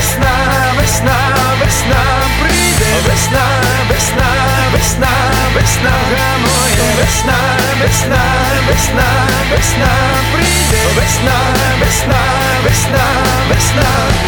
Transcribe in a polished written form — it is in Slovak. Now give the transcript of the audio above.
vesna, vesna, vesna, príde vesna, vesna, vesna, vesna, moje vesna, vesna, vesna, vesna, príde vesna, vesna, vesna, vesna.